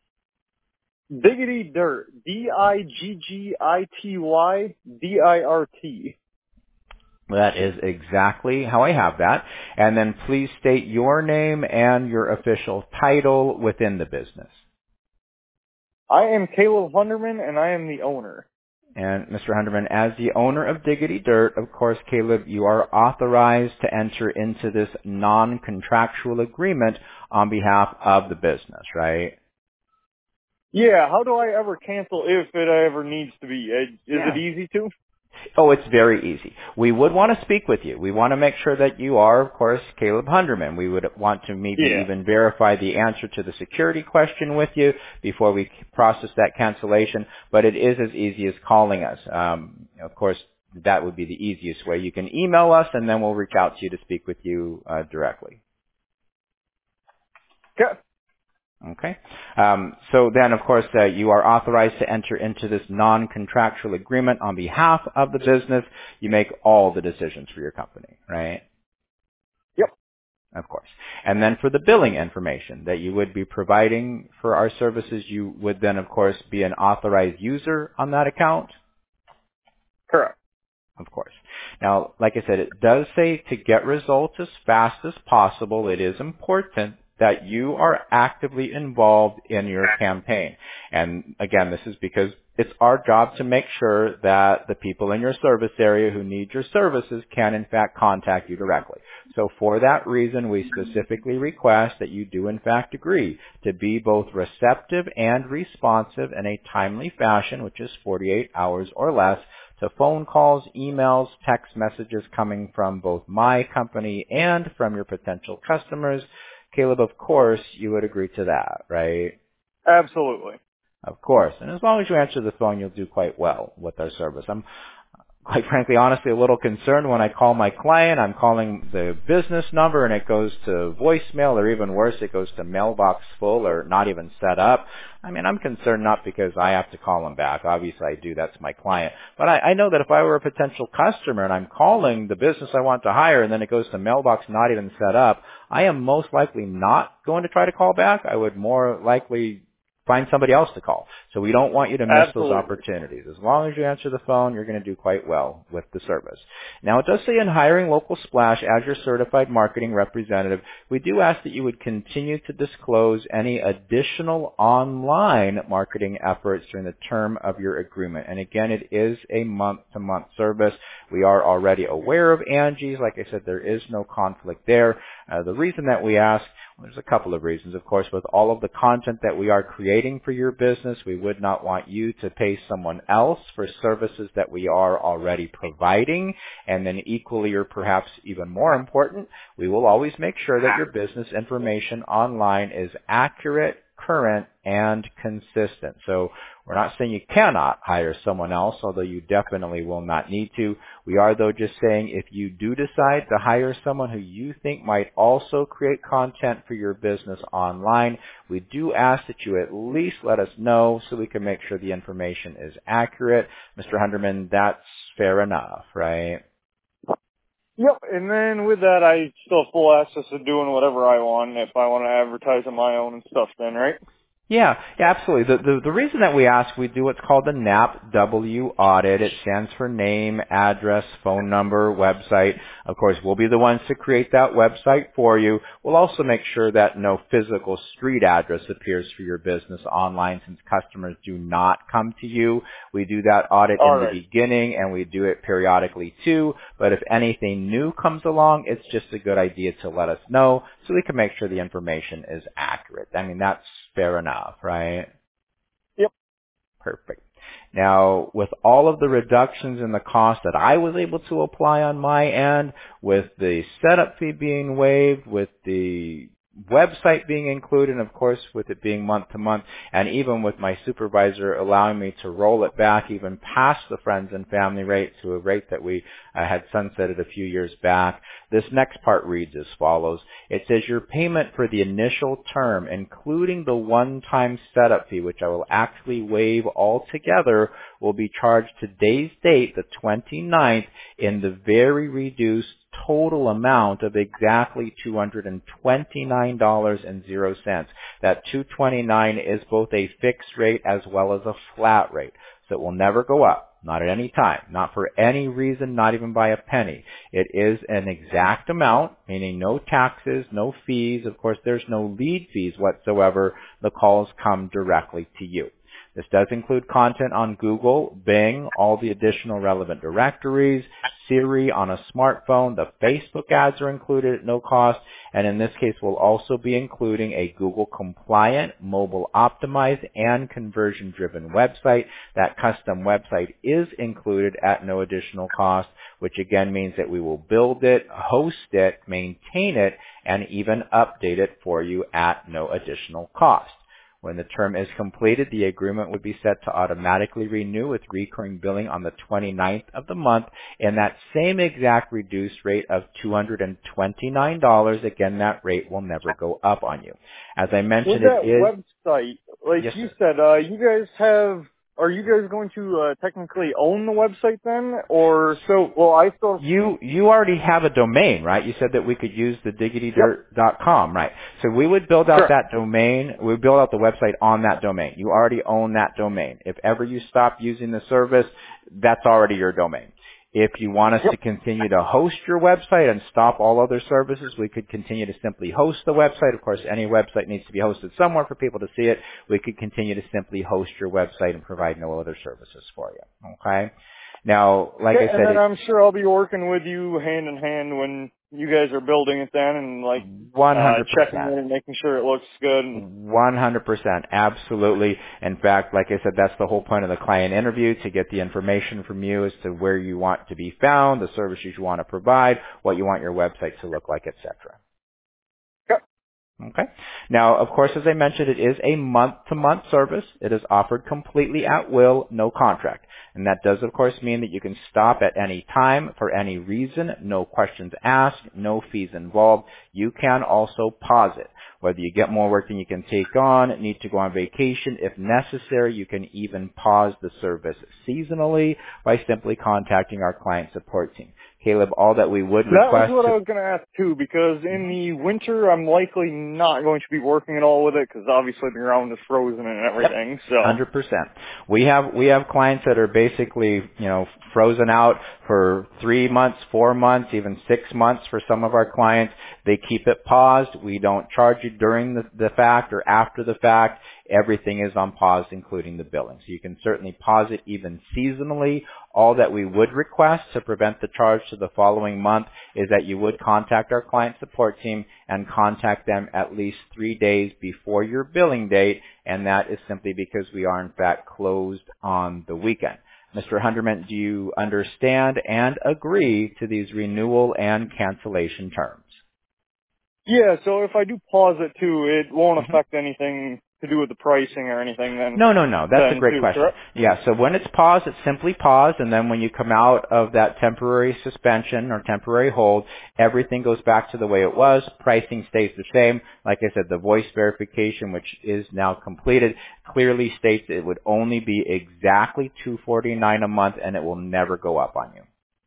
Diggity Dirt. DIGGITY-DIRT. That is exactly how I have that. And then please state your name and your official title within the business. I am Caleb Hunderman, and I am the owner. And Mr. Hunderman, as the owner of Diggity Dirt, of course, Caleb, you are authorized to enter into this non-contractual agreement on behalf of the business, right? Yeah, how do I ever cancel if it ever needs to be? Is it easy to? Oh, it's very easy. We would want to speak with you. We want to make sure that you are, of course, Caleb Hunderman. We would want to maybe even verify the answer to the security question with you before we process that cancellation, but it is as easy as calling us. Of course, that would be the easiest way. You can email us, and then we'll reach out to you to speak with you directly. Okay. Okay. So then, of course, you are authorized to enter into this non-contractual agreement on behalf of the business. You make all the decisions for your company, right? Yep. Of course. And then for the billing information that you would be providing for our services, you would then, of course, be an authorized user on that account? Correct. Of course. Now, like I said, it does say to get results as fast as possible, it is important that you are actively involved in your campaign. And again, this is because it's our job to make sure that the people in your service area who need your services can in fact contact you directly. So for that reason, we specifically request that you do in fact agree to be both receptive and responsive in a timely fashion, which is 48 hours or less, to phone calls, emails, text messages coming from both my company and from your potential customers. Caleb, of course, you would agree to that, right? Absolutely. Of course. And as long as you answer the phone, you'll do quite well with our service. I'm quite frankly, honestly, a little concerned when I call my client. I'm calling the business number and it goes to voicemail, or even worse, it goes to mailbox full or not even set up. I mean, I'm concerned not because I have to call them back. Obviously, I do. That's my client. But I know that if I were a potential customer and I'm calling the business I want to hire and then it goes to mailbox not even set up, I am most likely not going to try to call back. I would more likely find somebody else to call. So we don't want you to miss those opportunities. As long as you answer the phone, you're going to do quite well with the service. Now, it does say in hiring Local Splash as your certified marketing representative, we do ask that you would continue to disclose any additional online marketing efforts during the term of your agreement. And again, it is a month-to-month service. We are already aware of Angie's. Like I said, there is no conflict there. The reason that we ask, there's a couple of reasons. Of course, with all of the content that we are creating for your business, we would not want you to pay someone else for services that we are already providing. And then equally, or perhaps even more important, we will always make sure that your business information online is accurate, current, and consistent. So we're not saying you cannot hire someone else, although you definitely will not need to. We are, though, just saying if you do decide to hire someone who you think might also create content for your business online, we do ask that you at least let us know so we can make sure the information is accurate. Mr. Hunderman, that's fair enough, right? Yep, and then with that, I still have full access to doing whatever I want if I want to advertise on my own and stuff then, right? Yeah, absolutely. The reason that we ask, we do what's called the NAPW audit. It stands for name, address, phone number, website. Of course, we'll be the ones to create that website for you. We'll also make sure that no physical street address appears for your business online since customers do not come to you. We do that audit in the beginning and we do it periodically too. But if anything new comes along, it's just a good idea to let us know so we can make sure the information is accurate. I mean, that's fair enough, right? Yep. Perfect. Now, with all of the reductions in the cost that I was able to apply on my end, with the setup fee being waived, with the website being included, and of course with it being month to month, and even with my supervisor allowing me to roll it back even past the friends and family rate to a rate that we had sunsetted a few years back, this next part reads as follows. It says your payment for the initial term, including the one-time setup fee, which I will actually waive altogether, will be charged today's date, the 29th, in the very reduced total amount of exactly $229.00. That $229 is both a fixed rate as well as a flat rate. So it will never go up, not at any time, not for any reason, not even by a penny. It is an exact amount, meaning no taxes, no fees. Of course, there's no lead fees whatsoever. The calls come directly to you. This does include content on Google, Bing, all the additional relevant directories, Siri on a smartphone. The Facebook ads are included at no cost. And in this case, we'll also be including a Google compliant, mobile optimized, and conversion driven website. That custom website is included at no additional cost, which again means that we will build it, host it, maintain it, and even update it for you at no additional cost. When the term is completed, the agreement would be set to automatically renew with recurring billing on the 29th of the month in that same exact reduced rate of $229. Again, that rate will never go up on you. As I mentioned, with that website, like yes, you sir. said, you guys have. Are you guys going to technically own the website then, or so? Well, I still. You already have a domain, right? You said that we could use the diggitydirt.com, right? So we would build out that domain. We would build out the website on that domain. You already own that domain. If ever you stop using the service, that's already your domain. If you want us to continue to host your website and stop all other services, we could continue to simply host the website. Of course, any website needs to be hosted somewhere for people to see it. We could continue to simply host your website and provide no other services for you. Okay? Now, like I said, and then I'm sure I'll be working with you hand in hand when you guys are building it then, and like 100%. Checking it and making sure it looks good. 100%, absolutely. In fact, like I said, that's the whole point of the client interview, to get the information from you as to where you want to be found, the services you want to provide, what you want your website to look like, etc. Okay. Now, of course, as I mentioned, it is a month-to-month service. It is offered completely at will, no contract. And that does, of course, mean that you can stop at any time for any reason, no questions asked, no fees involved. You can also pause it. Whether you get more work than you can take on, need to go on vacation, if necessary, you can even pause the service seasonally by simply contacting our client support team. Caleb, all that we would request... That was what I was going to ask, too, because in the winter, I'm likely not going to be working at all with it, because obviously the ground is frozen and everything, so... 100%. We have clients that are basically, frozen out for 3 months, 4 months, even 6 months for some of our clients. They keep it paused. We don't charge you during the fact or after the fact. Everything is on pause, including the billing. So you can certainly pause it even seasonally. All that we would request to prevent the charge to the following month is that you would contact our client support team and contact them at least 3 days before your billing date, and that is simply because we are in fact closed on the weekend. Mr. Hunderman, do you understand and agree to these renewal and cancellation terms? Yeah, so if I do pause it too, it won't affect anything to do with the pricing or anything then? No. That's a great question. Correct? Yeah, so when it's paused, it's simply paused, and then when you come out of that temporary suspension or temporary hold, everything goes back to the way it was. Pricing stays the same. Like I said, the voice verification, which is now completed, clearly states it would only be exactly $249 a month, and it will never go up on you.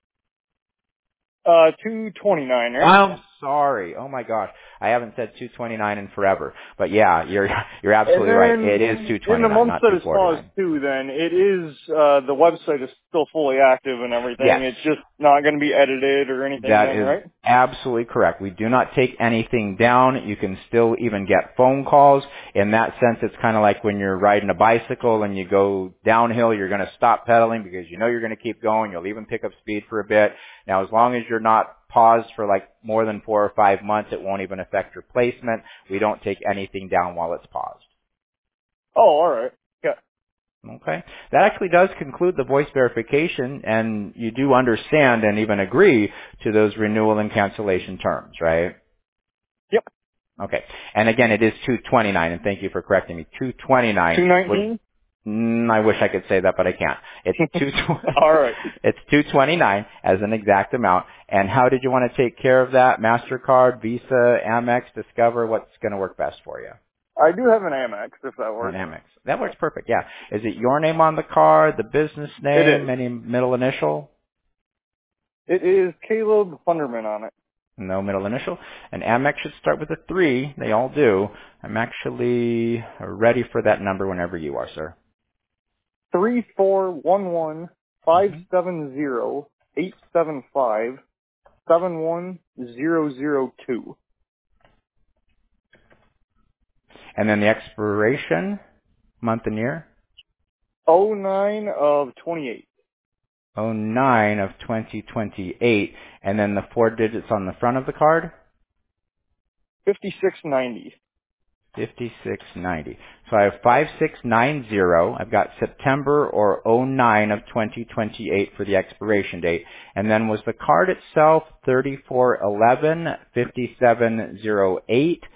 $229, right? I'm sorry. Oh my gosh, I haven't said $229 in forever. But yeah, you're absolutely right. It is $229, in the months not that it's $249. paused too, then it is the website is still fully active and everything. Yes. It's just not going to be edited or anything. That then, is right? absolutely correct. We do not take anything down. You can still even get phone calls. In that sense, it's kind of like when you're riding a bicycle and you go downhill, you're going to stop pedaling because you know you're going to keep going. You'll even pick up speed for a bit. Now, as long as you're not paused for like more than 4 or 5 months, it won't even affect your placement. We don't take anything down while it's paused. Oh, all right. Yeah. Okay. That actually does conclude the voice verification, and you do understand and even agree to those renewal and cancellation terms, right? Yep. Okay. And again, it is $229, and thank you for correcting me. $229. $219? I wish I could say that, but I can't. It's All right. It's $229 as an exact amount. And how did you want to take care of that? MasterCard, Visa, Amex, Discover? What's going to work best for you? I do have an Amex, if that works. An Amex. That works perfect, yeah. Is it your name on the card, the business name, It is. any middle initial? It is Caleb Hunderman on it. No middle initial. And Amex should start with a 3. They all do. I'm actually ready for that number whenever you are, sir. 3411-570-875-71002. And then the expiration, month and year? 09 of 28. 09 of 2028. And then the 4 digits on the front of the card? 5690. 5690. So I have 5690. I've got September or 09 of 2028 for the expiration date. And then was the card itself 3411, 5708,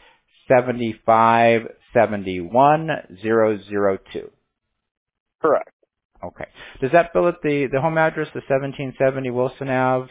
7571, 002? Correct. Okay. Does that bill at the home address, the 1770 Wilson Ave,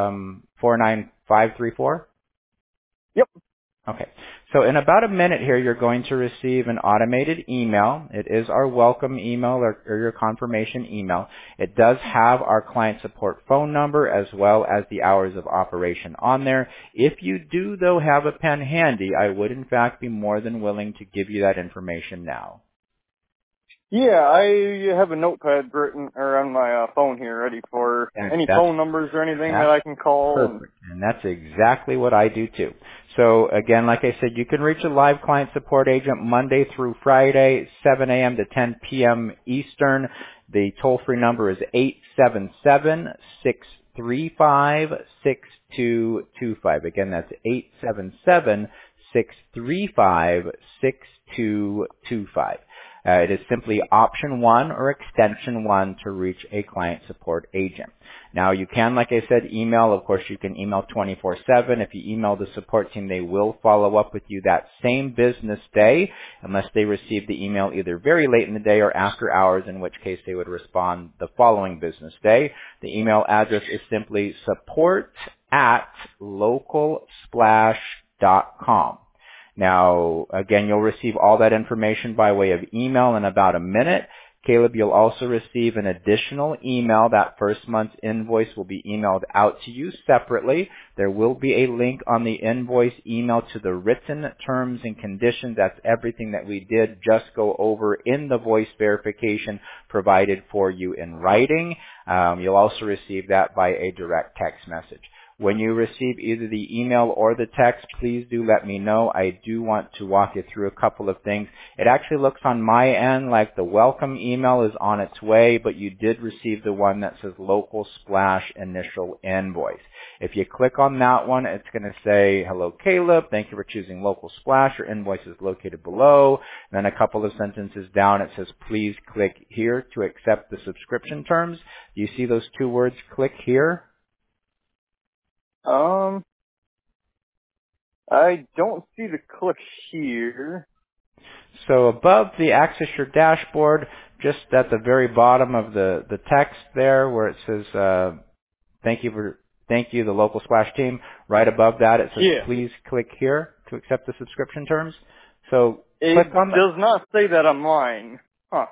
49534? Yep. Okay. So in about a minute here, you're going to receive an automated email. It is our welcome email or your confirmation email. It does have our client support phone number as well as the hours of operation on there. If you do, though, have a pen handy, I would, in fact, be more than willing to give you that information now. Yeah, I have a notepad written or on my phone here ready for any phone numbers or anything that I can call. Perfect. And that's exactly what I do too. So again, like I said, you can reach a live client support agent Monday through Friday, 7 a.m. to 10 p.m. Eastern. The toll-free number is 877-635-6225. Again, that's 877-635-6225. It is simply option 1 or extension 1 to reach a client support agent. Now you can, like I said, email. Of course, you can email 24/7. If you email the support team, they will follow up with you that same business day unless they receive the email either very late in the day or after hours, in which case they would respond the following business day. The email address is simply support@localsplash.com. Now, again, you'll receive all that information by way of email in about a minute. Caleb, you'll also receive an additional email. That first month's invoice will be emailed out to you separately. There will be a link on the invoice email to the written terms and conditions. That's everything that we did just go over in the voice verification provided for you in writing. You'll also receive that by a direct text message. When you receive either the email or the text, please do let me know. I do want to walk you through a couple of things. It actually looks on my end like the welcome email is on its way, but you did receive the one that says Local Splash Initial Invoice. If you click on that one, it's going to say, hello Caleb, thank you for choosing Local Splash. Your invoice is located below. And then a couple of sentences down, it says, please click here to accept the subscription terms. Do you see those two words, click here? I don't see the click here. So above the Access Your Dashboard, just at the very bottom of the text there where it says, thank you, the Local Splash team, right above that it says, please click here to accept the subscription terms. So click on that. It does not say that on mine. Huh.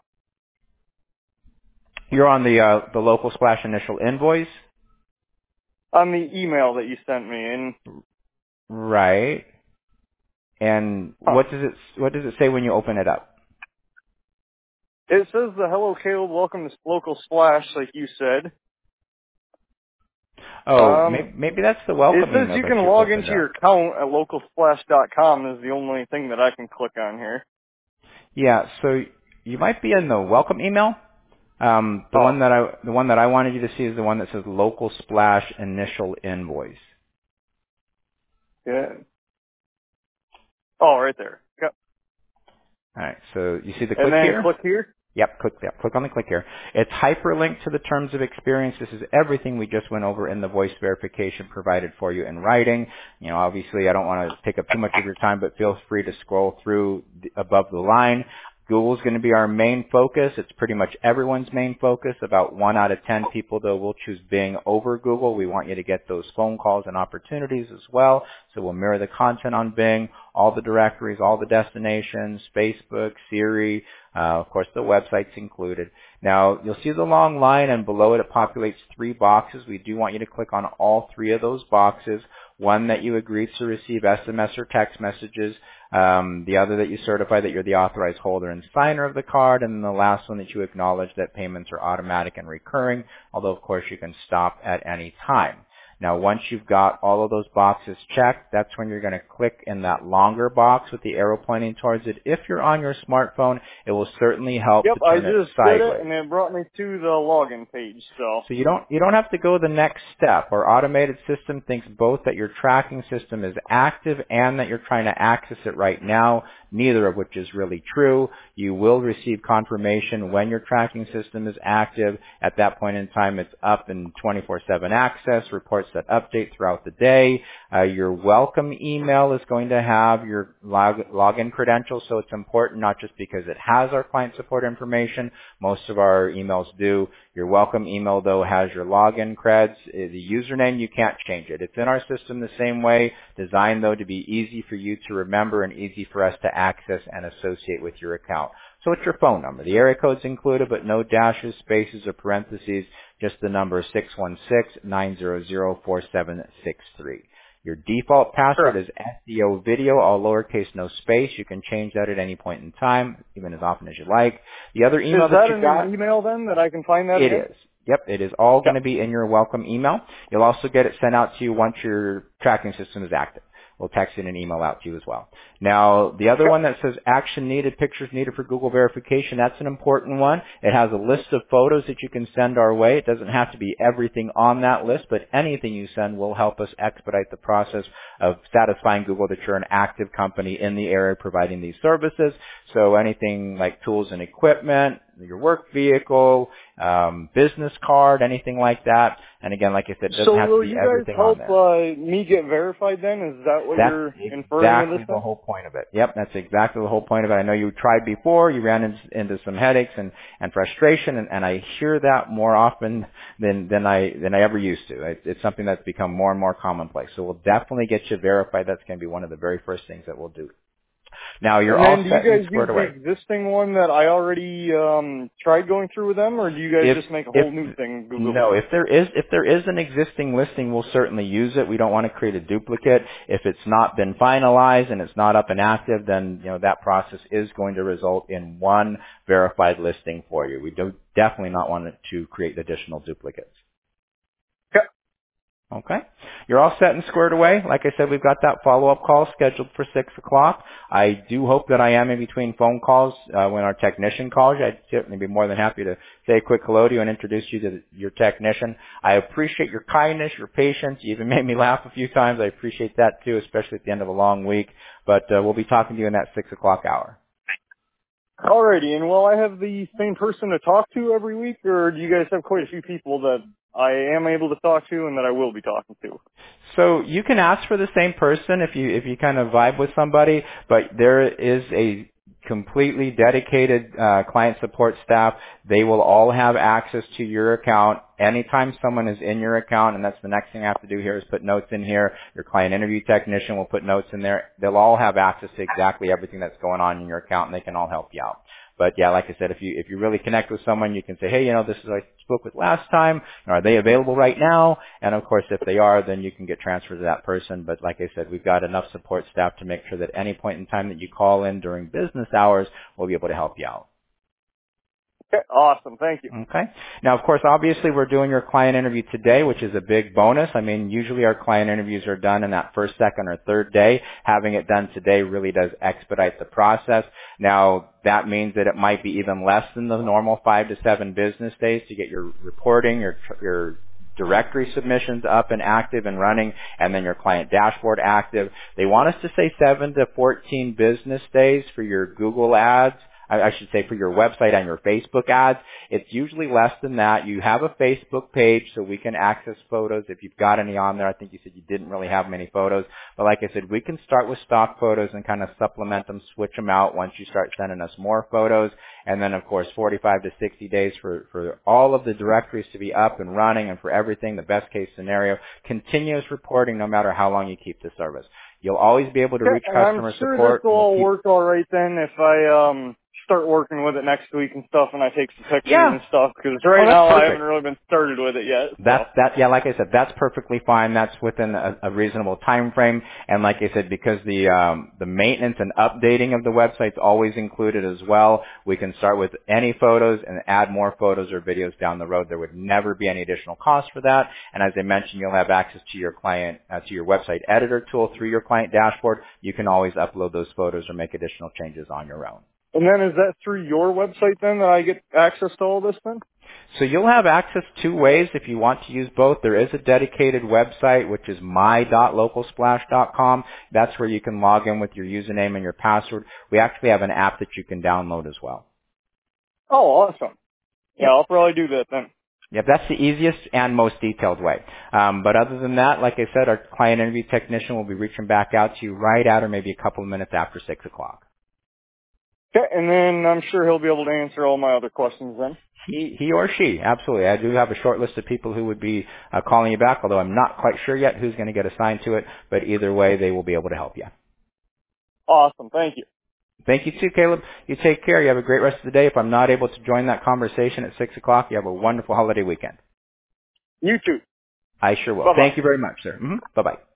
You're on the Local Splash Initial Invoice? On the email that you sent me. And right. And what does it say when you open it up? It says the hello Caleb, welcome to Local Splash, like you said. Oh, maybe that's the welcome email. It says you can log into your account at localsplash.com is the only thing that I can click on here. Yeah, so you might be in the welcome email. The one that I wanted you to see is the one that says Local Splash Initial Invoice. Yeah. Oh, right there. Yep. All right, so you see the click here? And then here? click here? Yep, click on the click here. It's hyperlinked to the terms of experience. This is everything we just went over in the voice verification provided for you in writing. You know, obviously I don't want to take up too much of your time, but feel free to scroll through above the line. Google's going to be our main focus. It's pretty much everyone's main focus. About 1 out of 10 people, though, will choose Bing over Google. We want you to get those phone calls and opportunities as well. So we'll mirror the content on Bing, all the directories, all the destinations, Facebook, Siri, of course, the website's included. Now, you'll see the long line, and below it populates 3 boxes. We do want you to click on all 3 of those boxes. One that you agree to receive SMS or text messages. The other that you certify that you're the authorized holder and signer of the card. And then the last one that you acknowledge that payments are automatic and recurring, although, of course, you can stop at any time. Now, once you've got all of those boxes checked, that's when you're going to click in that longer box with the arrow pointing towards it. If you're on your smartphone, it will certainly help to turn it sideways. I just did it, and it brought me to the login page. So you don't have to go the next step. Our automated system thinks both that your tracking system is active and that you're trying to access it right now, neither of which is really true. You will receive confirmation when your tracking system is active. At that point in time, it's up in 24/7 access, reports that update throughout the day. Your welcome email is going to have your login credentials, so it's important not just because it has our client support information. Most of our emails do. Your welcome email, though, has your login creds. The username, you can't change it. It's in our system the same way, designed, though, to be easy for you to remember and easy for us to access and associate with your account. So it's your phone number. The area code's included, but no dashes, spaces, or parentheses, just the number 616-900-4763. Your default password is SEO video, all lowercase, no space. You can change that at any point in time, even as often as you like. The other email that you got... Is that an email then that I can find that in? It is. Yep, it is all going to be in your welcome email. You'll also get it sent out to you once your tracking system is active. We'll text it and email out to you as well. Now, the other one that says action needed, pictures needed for Google verification, that's an important one. It has a list of photos that you can send our way. It doesn't have to be everything on that list, but anything you send will help us expedite the process of satisfying Google that you're an active company in the area providing these services. So anything like tools and equipment, your work vehicle, business card, anything like that. And again, like I said, it doesn't have to be everything on there. So will you guys help me get verified then? Is that what you're inferring with this? That's exactly the whole point of it. Yep, that's exactly the whole point of it. I know you tried before, you ran into some headaches and frustration, and I hear that more often than I ever used to. It's something that's become more and more commonplace. So we'll definitely get you verified. That's going to be one of the very first things that we'll do. Now you're all set and squared away. Do you guys use the existing one that I already tried going through with them, or do you guys just make a whole new thing? Google? No, if there is an existing listing, we'll certainly use it. We don't want to create a duplicate. If it's not been finalized and it's not up and active, then that process is going to result in one verified listing for you. We do definitely not want to create additional duplicates. Okay. You're all set and squared away. Like I said, we've got that follow-up call scheduled for 6 o'clock. I do hope that I am in between phone calls when our technician calls you. I'd certainly be more than happy to say a quick hello to you and introduce you to your technician. I appreciate your kindness, your patience. You even made me laugh a few times. I appreciate that too, especially at the end of a long week. But we'll be talking to you in that 6 o'clock hour. Alrighty, and will I have the same person to talk to every week, or do you guys have quite a few people that I am able to talk to and that I will be talking to? So you can ask for the same person if you kind of vibe with somebody, but there is a completely dedicated client support staff. They will all have access to your account anytime someone is in your account, and that's the next thing I have to do here is put notes in here. Your client interview technician will put notes in there. They'll all have access to exactly everything that's going on in your account, and they can all help you out. But yeah, like I said, if you really connect with someone, you can say, hey, this is who I spoke with last time. Are they available right now? And of course, if they are, then you can get transferred to that person. But like I said, we've got enough support staff to make sure that any point in time that you call in during business hours, we'll be able to help you out. Okay, awesome. Thank you. Okay. Now, of course, obviously, we're doing your client interview today, which is a big bonus. I mean, usually our client interviews are done in that first, second, or third day. Having it done today really does expedite the process. Now, that means that it might be even less than the normal 5 to 7 business days to get your reporting, your directory submissions up and active and running, and then your client dashboard active. They want us to say 7 to 14 business days for your Google ads. I should say for your website and your Facebook ads. It's usually less than that. You have a Facebook page so we can access photos if you've got any on there. I think you said you didn't really have many photos. But like I said, we can start with stock photos and kind of supplement them, switch them out once you start sending us more photos. And then, of course, 45 to 60 days for all of the directories to be up and running, and for everything, the best case scenario, continuous reporting no matter how long you keep the service. You'll always be able to reach customer support. I'm sure this will all work all right then if I start working with it next week and stuff, and I take some pictures and stuff, because right now I haven't really been started with it yet. So. Like I said, that's perfectly fine. That's within a reasonable time frame. And like I said, because the maintenance and updating of the website's always included as well, we can start with any photos and add more photos or videos down the road. There would never be any additional cost for that. And as I mentioned, you'll have access to your client, to your website editor tool through your client dashboard. You can always upload those photos or make additional changes on your own. And then is that through your website then that I get access to all this then? So you'll have access two ways if you want to use both. There is a dedicated website, which is my.localsplash.com. That's where you can log in with your username and your password. We actually have an app that you can download as well. Oh, awesome. Yeah, I'll probably do that then. Yep, that's the easiest and most detailed way. But other than that, like I said, our client interview technician will be reaching back out to you right at or maybe a couple of minutes after 6 o'clock. Okay, and then I'm sure he'll be able to answer all my other questions then. He or she, absolutely. I do have a short list of people who would be calling you back, although I'm not quite sure yet who's going to get assigned to it. But either way, they will be able to help you. Awesome. Thank you. Thank you too, Caleb. You take care. You have a great rest of the day. If I'm not able to join that conversation at 6 o'clock, you have a wonderful holiday weekend. You too. I sure will. Bye-bye. Thank you very much, sir. Bye-bye.